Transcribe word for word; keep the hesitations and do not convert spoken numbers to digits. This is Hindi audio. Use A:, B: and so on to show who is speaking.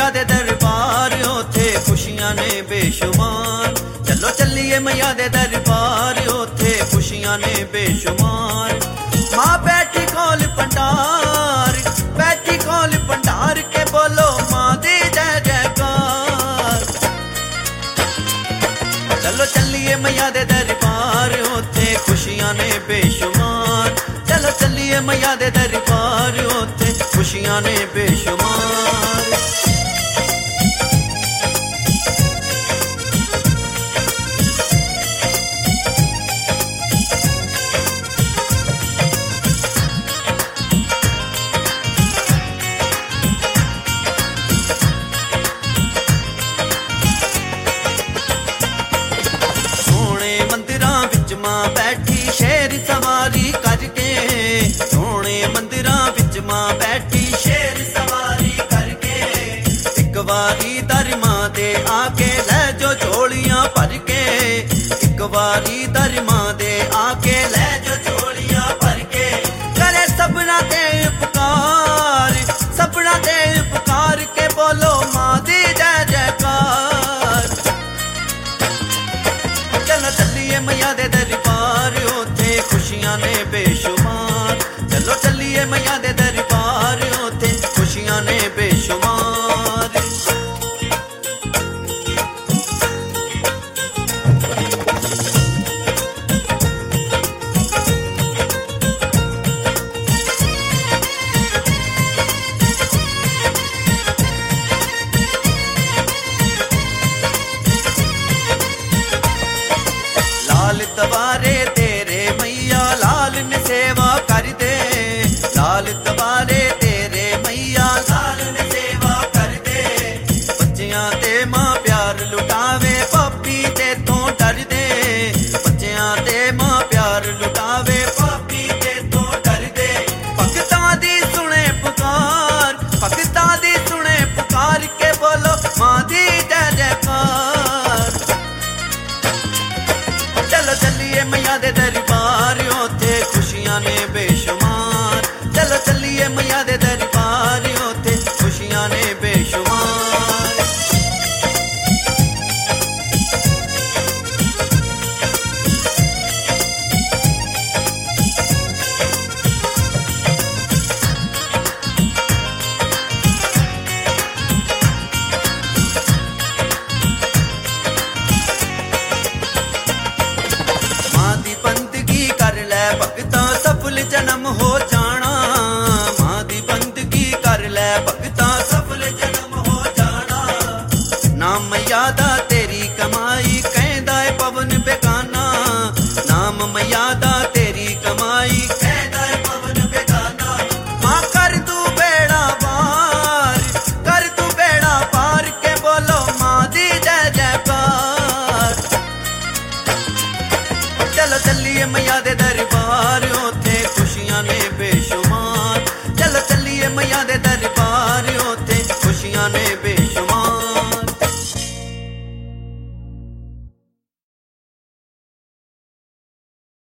A: दे दरबार उथे खुशियां ने बेशुमार। चलो चलिए मैया दे दरबार उथे खुशियां ने बेशुमार। माँ बैठी खोल भंडार, बैठी खोल भंडार के बोलो माँ दी जय जयकार। चलो चलिए मैया दे दरबार उथे खुशियां ने बेशुमार। चलो चलिए मैया दे दरबार उथे खुशियां ने बेशुमार। मां बैठी शेर सवारी करके, सोने मंदिरां विच मां बैठी शेर सवारी करके। एक बारी दर मां दे आके ले जो झोलियां भर के, एक बारी दर मां दे आके ले जो झोलियां भर के। करे सबना दे पुकार, सबना दे पुकार के बोलो मां दी जय जयकार। चलो चलिए मैया दे दरबार उथे खुशियां ने बेशुमार। चलो चलिए मैया दे दरबार उथे खुशियां ने बेशुमार। लाल दवारे तेरे मैया लाल ने सेवा कर दे, लाल दवारे तेरे मैया लाल ने सेवा कर दे। बच्चियां ते मां प्यार लुटावे पापी ते तो डर दे, बच्चियां ते मां प्यार लुटावे पापी ते तो डर दे। भगतां दी सुने पुकार, भगतां दी सुने पुकार के बोलो मां दी जय जयकार। चलो चलिए मैया दे दरबार उथे खुशियां ने बेशुमार। चलो चलिए मैया दे दरबार उथे खुशियां ने बेशुमार। भगतां सफल जन्म हो जाना, मां दी बंदगी कर ले भगतां सफल जन्म हो जाना। नाम मैयादा तेरी कमाई कहंदा है पवन बेगाना, नाम मैयादा तेरी कमाई कहंदा है पवन बेगाना। मां कर तू बेड़ा पार, कर तू बेड़ा पार के बोलो मां दी जय जयकार। चलो चलिए मैया दे